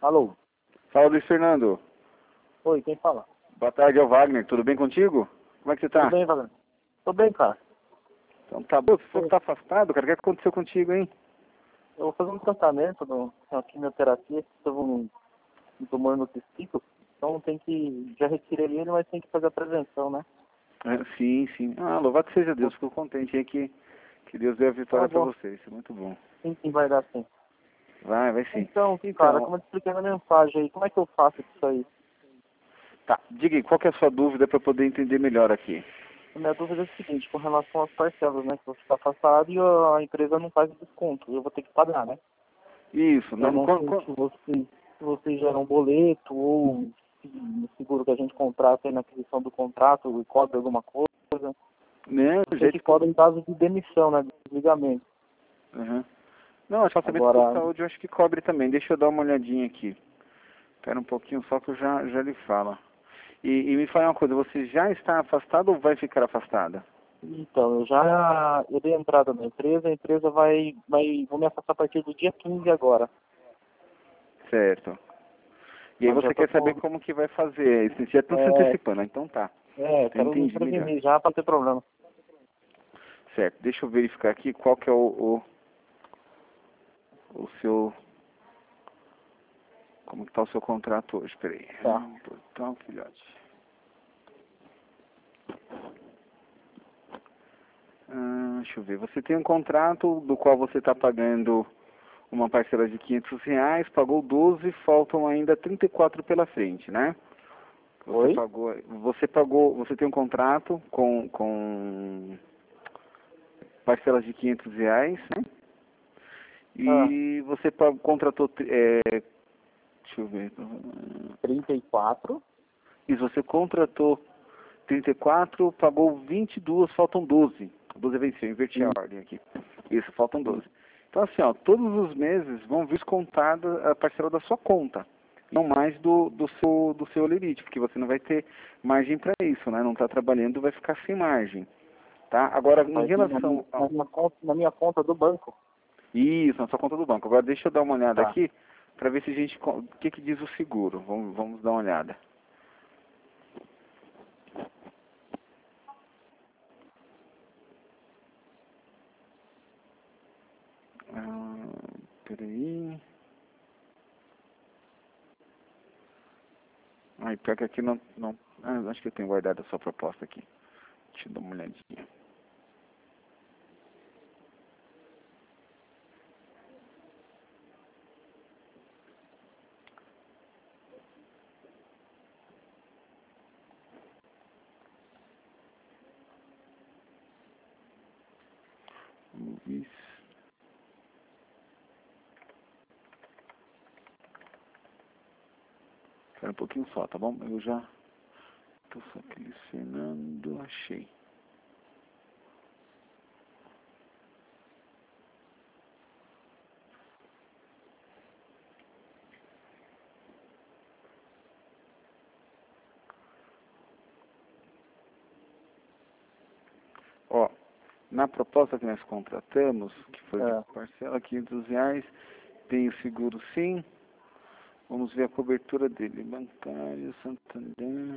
Alô? Fala, Luiz Fernando. Oi, quem fala? Boa tarde, é o Wagner. Tudo bem contigo? Como é que você Tudo tá? bem, Wagner? Tô bem, cara. Então tá bom. Você falou que tá afastado, cara. O que aconteceu contigo, hein? Eu vou fazer um tratamento, uma quimioterapia, que estou um tumor no testículo. Então tem que, já retirei ele, mas tem que fazer a prevenção, né? Sim, sim. Ah, louvado seja Deus. Fico contente aí que Deus dê a Tá vitória pra bom. você. Isso é muito bom. Sim, vai dar sim. Vai sim. Então, cara, Então, como eu te expliquei na mensagem aí, como é que eu faço isso aí? tá. Diga aí, qual que é a sua dúvida pra poder entender melhor aqui? A minha dúvida é o seguinte, com relação às parcelas, né? Que você está afastado e a empresa não faz desconto. Eu vou ter que pagar, né? Isso. Eu Não, não sei se você gera um boleto ou se no seguro que a gente contrata aí na aquisição do contrato e cobra alguma coisa. né, Eu do sei jeito que que eu... cobra em caso de demissão, né? De desligamento. Uhum. Não, afastamento por Agora, saúde eu acho que cobre também. Deixa eu dar uma olhadinha aqui. Espera um pouquinho só que eu já lhe falo. E me fala uma coisa, você já está afastado ou vai ficar afastada? então, eu dei entrada na empresa, a empresa vou me afastar a partir do dia 15 agora. Certo. E aí Mas já você tô quer saber com, como que vai fazer? Esse já estão se é, antecipando, então tá. Eu quero me entendi melhor. prevenir já para ter problema. Certo, deixa eu verificar aqui qual que é o seu... Como que tá o seu contrato hoje? Peraí. Tá. Portal, filhote. Deixa eu ver. Você tem um contrato do qual você está pagando uma parcela de R$ 500, pagou 12, faltam ainda 34 pela frente, né? Oi? Você tem um contrato com parcelas de R$ 500, né? Ah, E você contratou, deixa eu ver, 34. e você contratou 34, pagou 22, faltam 12. 12 venceu, inverti a Sim, ordem aqui. Isso, faltam sim. 12. Então assim, ó, todos os meses vão vir descontada a parcela da sua conta, não mais do seu limite, porque você não vai ter margem para isso, né? Não está trabalhando, vai ficar sem margem, tá? Agora, em Mas relação ao... na minha conta do banco. Isso, na sua conta do banco. Agora deixa eu dar uma olhada Tá. aqui para ver se a gente... O que que diz o seguro? Vamos dar uma olhada. Peraí. Ai, pior que aqui não... acho que eu tenho guardado a sua proposta aqui. Deixa eu dar uma olhadinha. Vamos ver. Espera um pouquinho só, tá bom? Eu já tô só selecionando, achei. Ó, na proposta que nós contratamos, que foi de É. parcela R$ 500, tem o seguro sim. Vamos ver a cobertura dele. Bancário, Santander.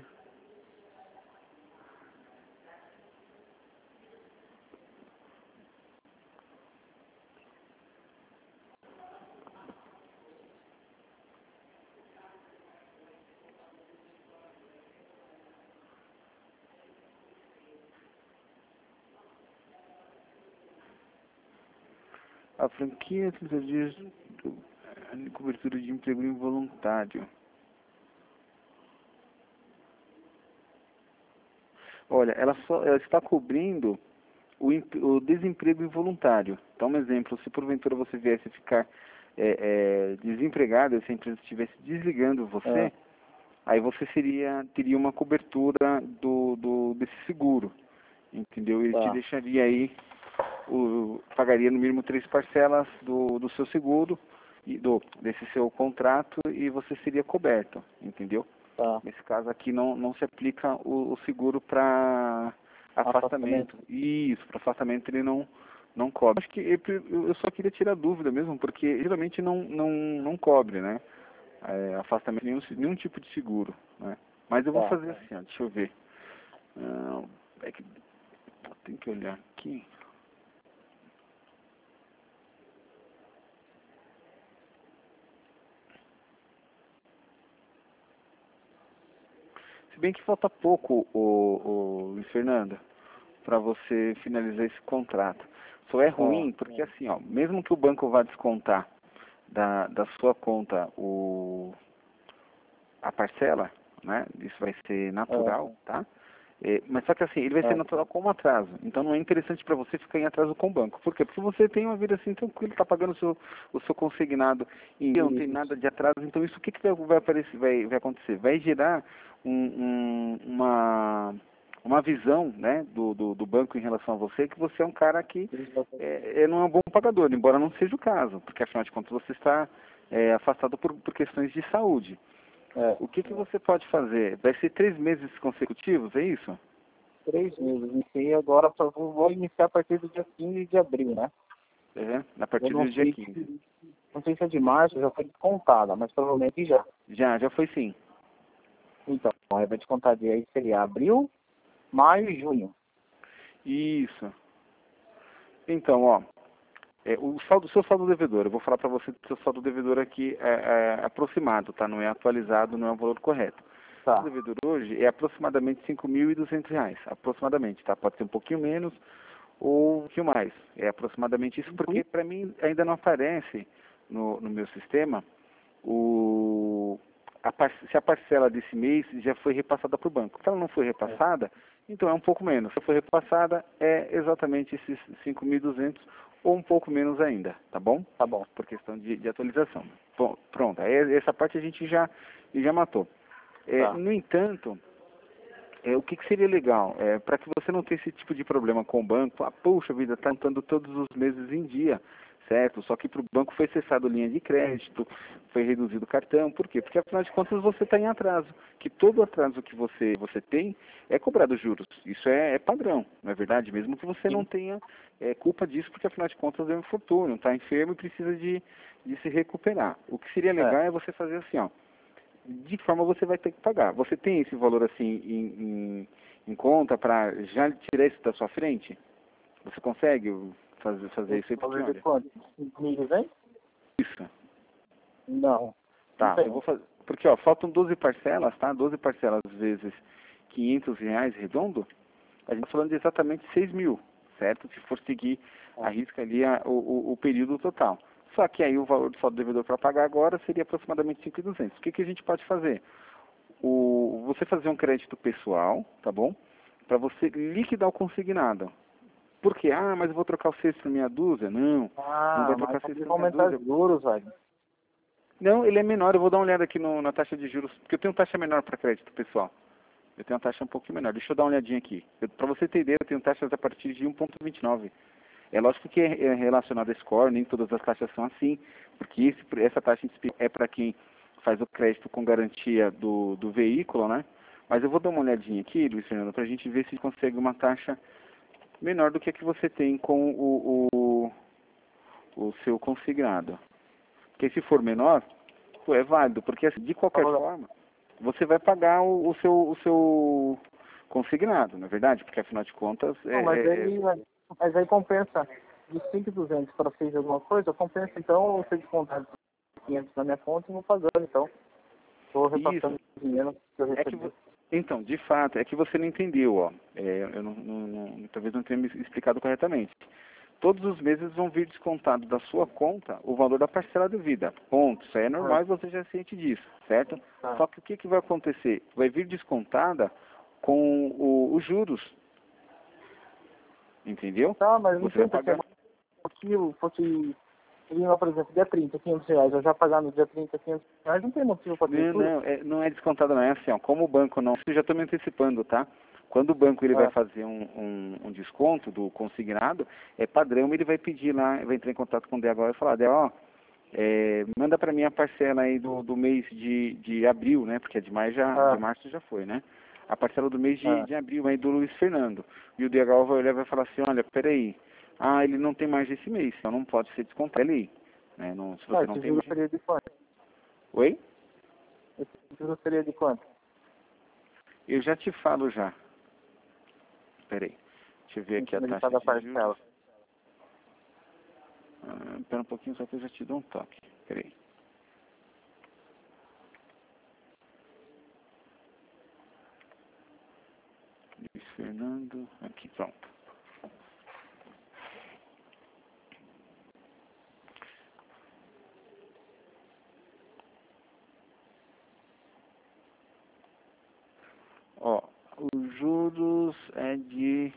A franquia 30 dias de cobertura de emprego involuntário. Olha, ela está cobrindo o desemprego involuntário. Então, um exemplo, se porventura você viesse ficar desempregado, se a empresa estivesse desligando você, É. aí você teria uma cobertura desse seguro, entendeu? Ele te Tá. deixaria aí, pagaria no mínimo 3 parcelas do seu seguro, desse seu contrato, e você seria coberto, entendeu? Tá. Nesse caso aqui não se aplica o seguro para Afastamento. afastamento. Isso, para afastamento ele não cobre. Acho que eu só queria tirar dúvida mesmo, porque geralmente não cobre, né? afastamento de nenhum tipo de seguro, né? Mas eu vou Tá. fazer assim, ó, deixa eu ver. É que tem que olhar aqui. Se bem que falta pouco, o Luiz Fernando, para você finalizar esse contrato. Só é ruim porque assim, ó, mesmo que o banco vá descontar da sua conta a parcela, né? Isso vai ser natural, tá? Mas só que assim, ele vai ser natural como atraso. Então não é interessante para você ficar em atraso com o banco. Por quê? Porque você tem uma vida assim tranquila, está pagando o seu consignado em dia, não tem nada de atraso. Então isso o que vai aparecer, vai acontecer? Vai gerar uma visão, né, do banco em relação a você, que você é um cara que não é um bom pagador, embora não seja o caso, porque afinal de contas você está afastado por questões de saúde. O que você pode fazer? Vai ser 3 meses consecutivos, é isso? 3 meses. Iniciei agora, vou iniciar a partir do dia 15 de abril, né? A partir do dia 15. Não sei se é de março, já foi descontada, mas provavelmente já. Já foi sim. Então, aí vai descontar de aí seria abril, maio e junho. Isso. Então, ó, o seu saldo devedor, eu vou falar para você do seu saldo devedor aqui aproximado, tá? Não é atualizado, não é o valor correto. O Tá. saldo devedor hoje é aproximadamente R$ 5.200, aproximadamente, tá? Pode ser um pouquinho menos ou um pouquinho mais. É aproximadamente isso, porque para mim ainda não aparece no meu sistema se a parcela desse mês já foi repassada para o banco. Se ela não foi repassada, então é um pouco menos. Se foi repassada, é exatamente esses 5.200 ou um pouco menos ainda, tá bom? Tá bom. Por questão de atualização. Bom, pronto, aí essa parte a gente já matou. Tá. No entanto, o que seria legal? Para que você não tenha esse tipo de problema com o banco, puxa vida, está contando todos os meses em dia, certo? Só que para o banco foi cessado linha de crédito, foi reduzido o cartão, por quê? Porque afinal de contas você está em atraso, que todo atraso que você tem é cobrado juros, isso é padrão, não é verdade? Mesmo que você não tenha culpa disso, porque afinal de contas é um infortúnio, está enfermo e precisa de se recuperar. O que seria legal é você fazer assim, ó, de que forma você vai ter que pagar. Você tem esse valor assim em conta para já tirar isso da sua frente? Você consegue fazer isso aí? Porque, olha, Quanto? 5.200? isso. Não. Tá, eu vou fazer. Porque, ó, faltam 12 parcelas, tá? 12 parcelas vezes R$ 500 redondo. A gente está falando de exatamente 6.000, certo? Se for seguir a risca ali o período total. Só que aí o valor do saldo devedor para pagar agora seria aproximadamente 5.200. O que a gente pode fazer? Você fazer um crédito pessoal, tá bom? Para você liquidar o consignado. Por quê? Ah, mas eu vou trocar o 6 por meia dúzia? Não, não vai trocar 6 por meia aumentar dúzia. os juros, velho. Não, ele é menor. Eu vou dar uma olhada aqui na taxa de juros, porque eu tenho taxa menor para crédito pessoal. Eu tenho uma taxa um pouquinho menor. Deixa eu dar uma olhadinha aqui. Para você ter ideia, eu tenho taxas a partir de 1,29. É lógico que é relacionado a score, nem todas as taxas são assim, porque essa taxa é para quem faz o crédito com garantia do veículo, né? Mas eu vou dar uma olhadinha aqui, Luiz Fernando, para a gente ver se consegue uma taxa menor do que a que você tem com o seu consignado. Porque se for menor, pô, é válido, porque assim, de qualquer forma, você vai pagar o seu consignado, não é verdade? Porque afinal de contas... Não, mas aí compensa de 5.200 para 6 alguma coisa, compensa então você descontar 500 na minha conta e vou pagando, então. Estou repassando o dinheiro que eu recebi. Então, de fato, é que você não entendeu, ó. Eu talvez não tenha me explicado corretamente. Todos os meses vão vir descontado da sua conta o valor da parcela devida. Ponto. Isso aí é normal e você já sente disso, certo? Só que o que vai acontecer? Vai vir descontada com os juros. Entendeu? Tá, mas não você vai tem porque pagar... fosse por exemplo, dia 30, R$ 500, eu já pagar no dia 30, R$ 500, não tem motivo para ter tudo. Não é descontada, não é assim, ó. Como o banco não... Isso eu já estou me antecipando, tá? Quando o banco ele vai fazer um desconto do consignado, é padrão, ele vai pedir lá, vai entrar em contato com o DH e falar, DH, manda para mim a parcela aí do mês de abril, né? Porque de março já foi, né? A parcela do mês de abril aí do Luiz Fernando. E o DH vai olhar e vai falar assim, olha, peraí, ele não tem mais esse mês, então não pode ser descontado ali. Né? Se você não tem mais... Seria de quanto? Oi? Esse juros seria de quanto? Eu já te falo já. Peraí. Deixa eu ver aqui a taxa Cada de parcela. juros. Espera um pouquinho, só que eu já te dou um toque. Peraí. Luiz Fernando. Aqui, pronto. Ó, os juros é de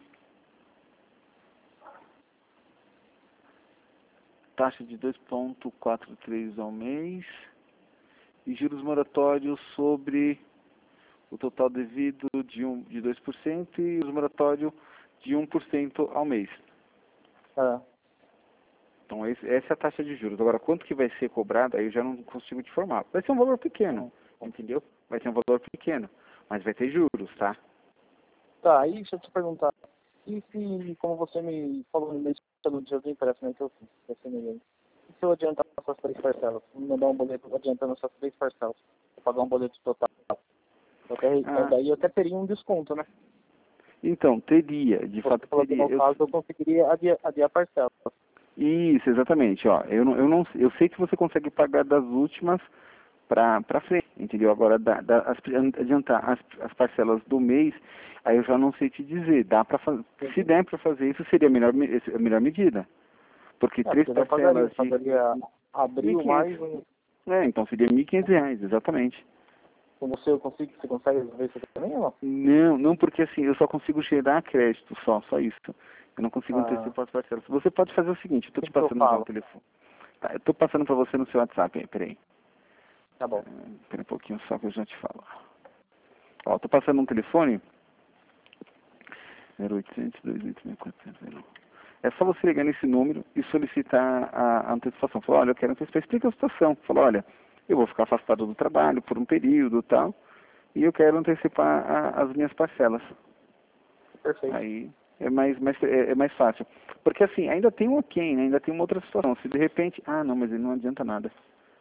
taxa de 2,43 ao mês e juros moratórios sobre o total devido de 2% e os moratórios de 1% ao mês. É. Então essa é a taxa de juros. Agora, quanto que vai ser cobrado, aí eu já não consigo te informar. Vai ser um valor pequeno, entendeu? Vai ser um valor pequeno, mas vai ter juros, tá? Tá, aí deixa eu te perguntar. E se, como você me falou no mês do dia do empréstimo que eu fiz, e se eu adiantar essas 3 parcelas? Me mandar um boleto adiantando essas 3 parcelas? Eu pagar um boleto total. Daí eu até teria um desconto, né? Então, teria, de fato Você falou que teria. no caso eu conseguiria adiar a parcela. Isso, exatamente. Ó, eu sei que você consegue pagar das últimas para frente, entendeu? Agora, adiantar as parcelas do mês, aí eu já não sei te dizer. Dá para fazer. Se der para fazer isso, seria a melhor medida. Porque três Porque eu parcelas pagaria abril 1.500. mais um. Então seria R$ 1.500, exatamente. Com você você consegue resolver isso também ou não? Não, porque assim, eu só consigo gerar crédito, só isso. Eu não consigo antecipar as parcelas. Você pode fazer o seguinte, eu estou te O que eu passando já o falo? telefone. Tá, eu estou passando para você no seu WhatsApp aí, peraí. Tá bom. Espera um pouquinho só que eu já te falo. Ó, estou passando um telefone. 0800 286 É só você ligar nesse número e solicitar a antecipação. Falar, olha, eu quero antecipar. Explica a situação. Fala, olha, eu vou ficar afastado do trabalho por um período e tal, e eu quero antecipar as minhas parcelas. Perfeito. Aí é mais fácil. Porque assim, ainda tem um ok, né? Ainda tem uma outra situação. Se de repente, não, mas ele não adianta nada.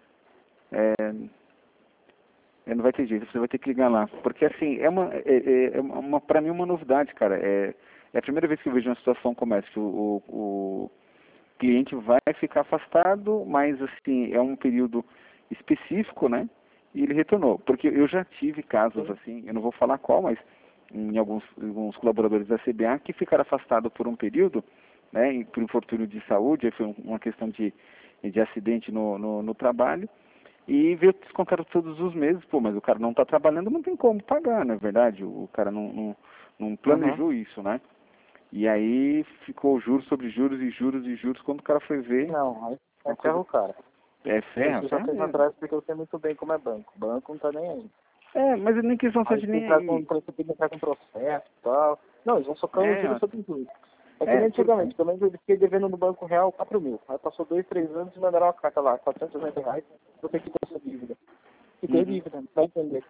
Não vai ter jeito, você vai ter que ligar lá. Porque assim, para mim uma novidade, cara. É a primeira vez que eu vejo uma situação como essa, que o cliente vai ficar afastado, mas assim, é um período específico, né? E ele retornou. Porque eu já tive casos assim, eu não vou falar qual, mas em alguns colaboradores da CBA que ficaram afastados por um período, né? Por infortúnio de saúde, aí foi uma questão de acidente no trabalho, e veio descontado todos os meses, pô, mas o cara não está trabalhando, não tem como pagar, não é verdade? O cara não planejou isso, né? E aí ficou juros sobre juros e juros e juros, quando o cara foi ver... Não, aí ferra o cara. Ferra Já tem mesmo. atrás porque eu sei muito bem como é banco. Banco não tá nem aí. Mas nem questão Aí de tem que nem entrar aí. tem que entrar com processo e tal. Não, eles vão socando o juros sobre tudo. É que nem antigamente, pelo menos eu fiquei devendo no Banco Real 4.000. Aí passou 2, 3 anos e mandaram uma carta lá, R$ 490, você quitou essa dívida. Fiquei dívida, vai entender.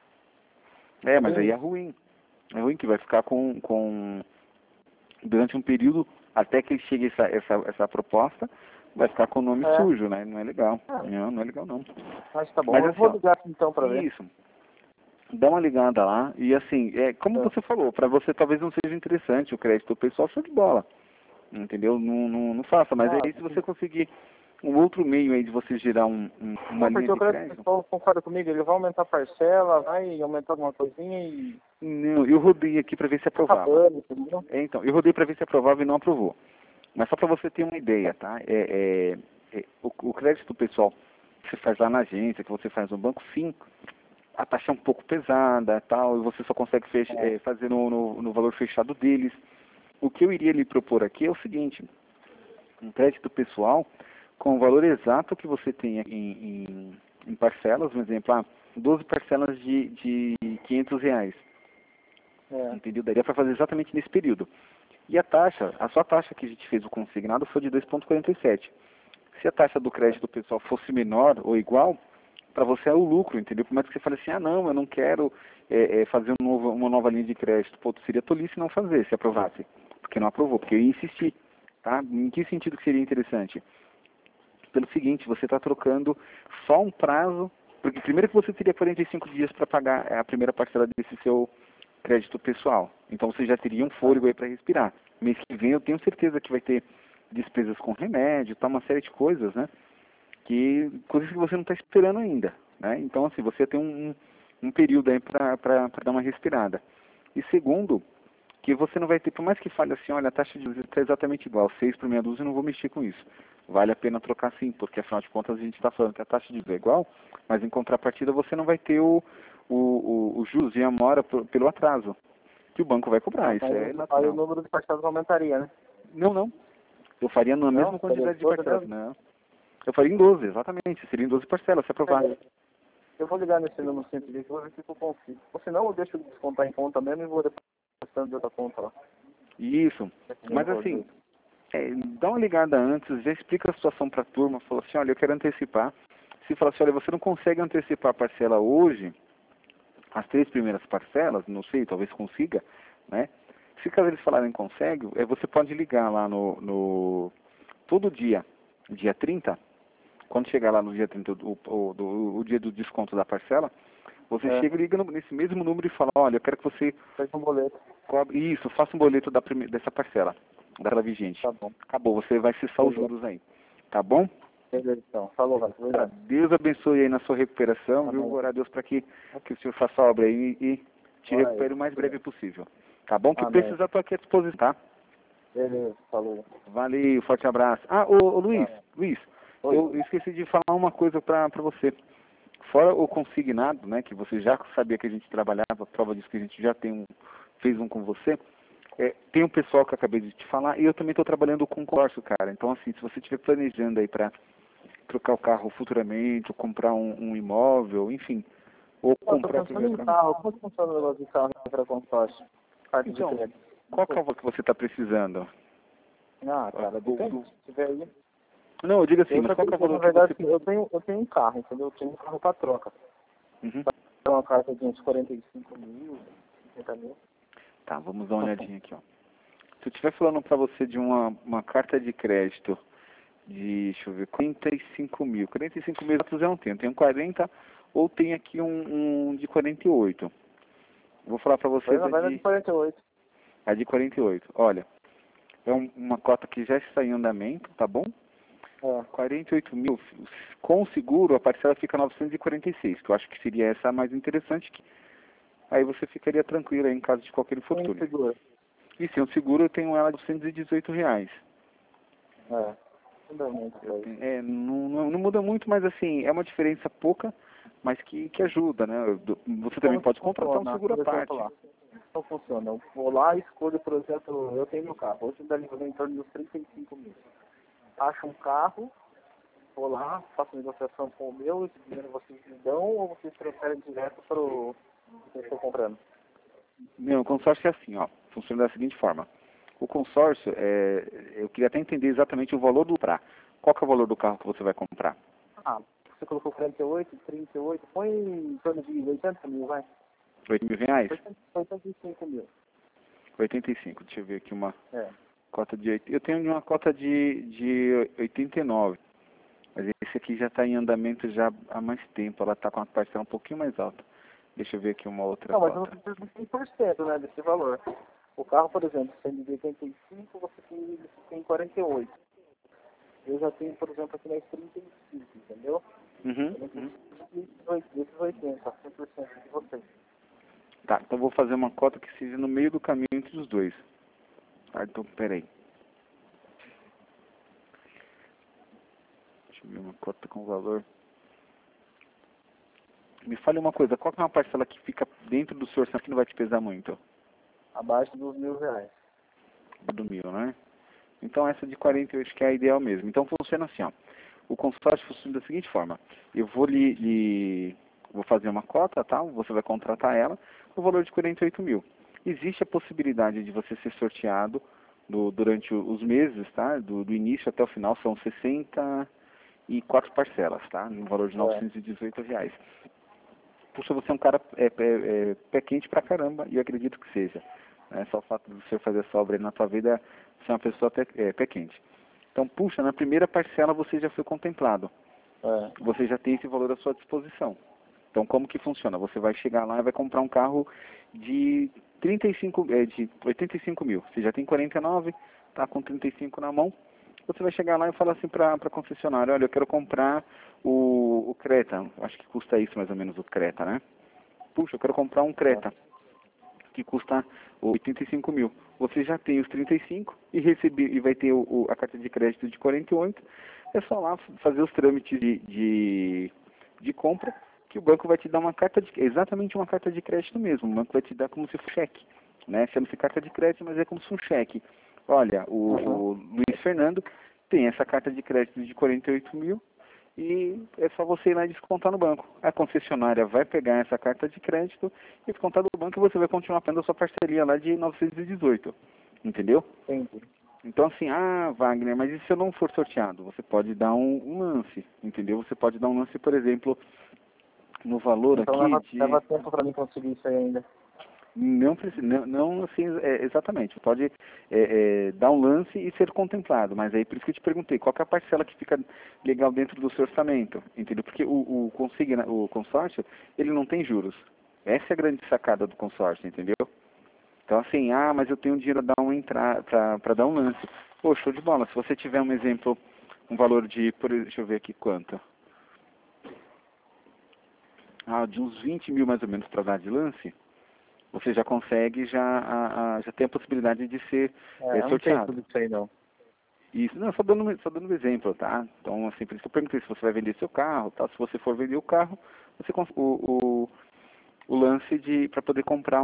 Mas aí é ruim. É ruim que vai ficar durante um período, até que chegue essa proposta, vai ficar com o nome sujo, né? Não é legal. Não é legal não. Mas tá bom, Mas eu assim, vou ligar aqui então pra ver. isso. Dá uma ligada lá e assim, como você falou, para você talvez não seja interessante o crédito pessoal, show de bola. Entendeu? Não faça, mas aí se você conseguir um outro meio aí de você gerar uma linha Porque o de crédito. pessoal concorda comigo, ele vai aumentar a parcela, vai aumentar alguma coisinha e... Não, eu rodei aqui para ver se aprovava. Acabando, entendeu? Então, eu rodei para ver se aprovava e não aprovou. Mas só para você ter uma ideia, tá? O crédito pessoal que você faz lá na agência, que você faz no banco, sim, a taxa é um pouco pesada, tal, e você só consegue fazer no valor fechado deles. O que eu iria lhe propor aqui é o seguinte: um crédito pessoal com o valor exato que você tem em parcelas, por exemplo, 12 parcelas de R$ 500. Entendeu? Daria para fazer exatamente nesse período. E a sua taxa que a gente fez o consignado foi de 2,47. Se a taxa do crédito pessoal fosse menor ou igual, para você é o lucro, entendeu? Por mais que você fale assim, não, eu não quero fazer uma nova linha de crédito. Pô, seria tolice não fazer, se aprovasse. Porque não aprovou, porque eu ia insistir. Tá? Em que sentido que seria interessante? Pelo seguinte, você está trocando só um prazo Porque primeiro que você teria 45 dias para pagar a primeira parcela desse seu crédito pessoal. Então você já teria um fôlego aí para respirar. Mês que vem eu tenho certeza que vai ter despesas com remédio, tá, uma série de coisas, né? Coisas que você não está esperando ainda, né? Então assim, você tem um período aí para dar uma respirada. E segundo, que você não vai ter, por mais que fale assim, olha, a taxa de juros está exatamente igual, 6 por meia dúzia, eu não vou mexer com isso. Vale a pena trocar sim, porque afinal de contas a gente está falando que a taxa de juros é igual, mas em contrapartida você não vai ter o juros e a mora pelo atraso, que o banco vai cobrar, isso é natural. Aí o número de parcelas aumentaria, né? Não. Eu faria na mesma quantidade de parcelas, não. Eu faria em 12, exatamente, seria em 12 parcelas, se aprovado. Eu vou ligar nesse número 120 e vou ver se eu consigo. Ou senão eu deixo descontar em conta mesmo e vou depois de outra conta lá. Isso, mas assim, dá uma ligada antes, já explica a situação para a turma, fala assim, olha, eu quero antecipar. Se fala assim, olha, você não consegue antecipar a parcela hoje, as 3 primeiras parcelas, não sei, talvez consiga, né? Se caso eles falarem consegue, você pode ligar lá todo dia 30, quando chegar lá no dia 30, o dia do desconto da parcela, você chega e liga nesse mesmo número e fala, olha, eu quero que você faz um boleto. Isso, faça um boleto dessa parcela, daquela vigente. Tá bom. Acabou, você vai cessar os juros aí. Tá bom? Beleza, então. Falou, Vasco. Obrigado. Deus abençoe aí na sua recuperação, Tá viu? bom. Orar a Deus para que o senhor faça a obra aí e te recupere o mais breve possível. Tá bom? Que Amém. precisar, estou aqui à disposição, tá? Beleza, falou. Valeu, forte abraço. Ô Luiz, Oi. eu esqueci de falar uma coisa para você. Fora o consignado, né, que você já sabia que a gente trabalhava, prova disso que a gente já fez um com você, tem um pessoal que eu acabei de te falar, e eu também estou trabalhando com consórcio, cara. Então, assim, se você estiver planejando aí para trocar o carro futuramente, ou comprar um imóvel, enfim, ou comprar o primeiro carro. Como funciona o negócio de carro para consórcio? Parte de Então, crédito. qual carro que você está precisando? Cara, depende. Se tiver aí. Não, eu digo assim, mas qual que é o valor na verdade, que você... eu tenho um carro, entendeu? Eu tenho um carro para troca. Uhum. É uma carta de uns 45 mil, 50 mil. Tá, vamos dar uma olhadinha aqui, ó. Se eu estiver falando para você de uma carta de crédito deixa eu ver, 45 mil. 45 mil eu não tenho. Tenho 40 ou tem aqui um de 48. Vou falar para você Vai de 48. a de 48. Olha, é uma cota que já está em andamento, tá bom? 48 mil. Com o seguro, a parcela fica 946, que eu acho que seria essa a mais interessante. Aí você ficaria tranquilo aí em caso de qualquer infortúnio. E sim, o seguro eu tenho ela de R$218. Não muda muito, mas assim, é uma diferença pouca, mas que ajuda, né? Você também pode contratar um seguro à parte. Como funciona? Eu vou lá e escolho, por exemplo, eu tenho meu carro, hoje dá em torno dos 35 mil. Acho um carro, vou lá, faço negociação com o meu, esse dinheiro vocês me dão ou vocês transferem direto para o que eu estou comprando? Não, o consórcio é assim, ó, funciona da seguinte forma. O consórcio, eu queria até entender exatamente o valor do comprar. Qual que é o valor do carro que você vai comprar? Você colocou 48, 38, põe em torno de 80 mil, vai. 8 mil reais? 85 mil. 85, deixa eu ver aqui uma cota de 8. Eu tenho uma cota de 89, mas esse aqui já está em andamento já há mais tempo, ela está com uma parcela um pouquinho mais alta. Deixa eu ver aqui uma outra cota. Não, mas você precisa de 100%, né, desse valor. O carro, por exemplo, sendo de 85, você tem 48. Eu já tenho, por exemplo, aqui mais 35, entendeu? Desses 80, 100% de vocês. Tá, então vou fazer uma cota que seja no meio do caminho entre os dois. Então, peraí. Deixa eu ver uma cota com valor. Me fale uma coisa, qual que é uma parcela que fica dentro do seu orçamento que não vai te pesar muito? Abaixo dos R$1.000. Do 1.000, né? Então essa de 48 que é a ideal mesmo. Então funciona assim, ó. O consórcio funciona da seguinte forma. Eu vou vou fazer uma cota, tá? Você vai contratar ela, o valor de 48 mil. Existe a possibilidade de você ser sorteado durante os meses, tá? Do início até o final, são 64 parcelas, tá? No valor de R$918. Puxa, você é um cara pé quente pra caramba, e eu acredito que seja. Só o fato de você fazer essa obra aí na tua vida, você é uma pessoa pé quente. Então, puxa, na primeira parcela você já foi contemplado. Você já tem esse valor à sua disposição. Então, como que funciona? Você vai chegar lá e vai comprar um carro de 85 mil. Você já tem 49, está com 35 na mão. Você vai chegar lá e falar assim para a concessionária, olha, eu quero comprar o Creta. Acho que custa isso mais ou menos o Creta, né? Puxa, eu quero comprar um Creta que custa 85 mil. Você já tem os 35 e vai ter a carta de crédito de 48. É só lá fazer os trâmites de compra, que o banco vai te dar exatamente uma carta de crédito mesmo. O banco vai te dar como se fosse cheque, né? Chama-se carta de crédito, mas é como se fosse um cheque. Olha, o Luiz Fernando tem essa carta de crédito de 48 mil e é só você ir lá e descontar no banco. A concessionária vai pegar essa carta de crédito e descontar do banco e você vai continuar pagando a sua parcelia lá de 918. Entendeu? Entendi. Então assim, Wagner, mas e se eu não for sorteado? Você pode dar um lance, entendeu? Você pode dar um lance, por exemplo, no valor Então aqui leva tempo para mim conseguir isso aí ainda. Não precisa, não assim, exatamente. Você pode dar um lance e ser contemplado, mas aí por isso que eu te perguntei, qual que é a parcela que fica legal dentro do seu orçamento, entendeu? Porque o consórcio, ele não tem juros. Essa é a grande sacada do consórcio, entendeu? Então assim, mas eu tenho dinheiro para dar um lance. Pô, show de bola. Se você tiver um exemplo, um valor deixa eu ver aqui quanto. De uns 20 mil mais ou menos para dar de lance, você já consegue, já tem a possibilidade de ser Eu não tenho sorteado. tudo isso aí não. Isso, não, só dando um exemplo, tá? Então, assim, por isso que eu perguntei se você vai vender seu carro, tá? Se você for vender o carro, você o lance para poder comprar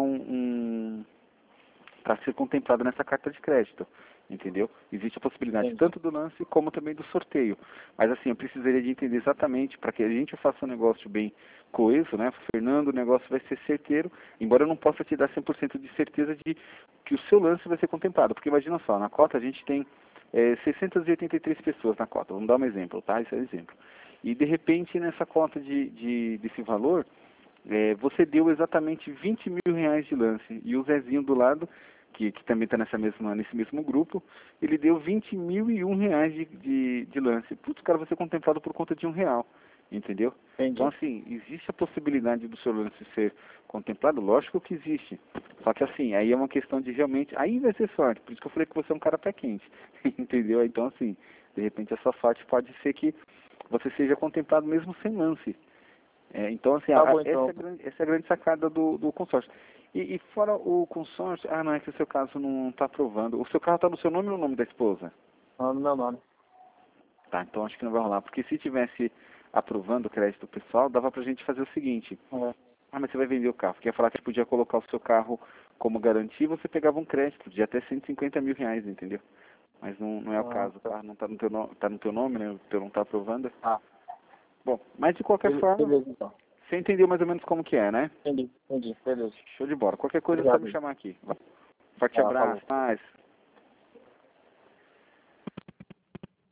para ser contemplado nessa carta de crédito, entendeu? Existe a possibilidade tanto do lance como também do sorteio. Mas assim, eu precisaria de entender exatamente para que a gente faça um negócio bem coeso, né? Fernando, o negócio vai ser certeiro, embora eu não possa te dar 100% de certeza de que o seu lance vai ser contemplado. Porque imagina só, na cota a gente tem 683 pessoas na cota. Vamos dar um exemplo, tá? Esse é o exemplo. E de repente nessa cota desse valor, você deu exatamente 20 mil reais de lance. E o Zezinho do lado, que também está nesse mesmo grupo, ele deu 20.001 reais de lance. Putz, o cara vai ser contemplado por conta de R$1. Entendeu? Entendi. Então, assim, existe a possibilidade do seu lance ser contemplado? Lógico que existe. Só que, assim, aí é uma questão de realmente... Aí vai ser sorte. Por isso que eu falei que você é um cara pé quente. Entendeu? Então, assim, de repente a sua sorte pode ser que você seja contemplado mesmo sem lance. Então, assim, Tá bom, então. essa é a grande sacada do consórcio. E fora o consórcio, não é que o seu caso não está aprovando. O seu carro está no seu nome ou no nome da esposa? Não, no meu nome. Tá, então acho que não vai rolar. Porque se tivesse aprovando o crédito pessoal, dava pra gente fazer o seguinte. Mas você vai vender o carro. Quer falar que você podia colocar o seu carro como garantia e você pegava um crédito de até 150 mil reais, entendeu? Mas não é o caso, tá? Não tá no teu nome, né? O teu não tá aprovando. Bom, mas de qualquer forma, Beleza, então. você entendeu mais ou menos como que é, né? Entendi. Beleza. Show de bola. Qualquer coisa é só Obrigado. me chamar aqui. Forte abraço. Falou. Paz.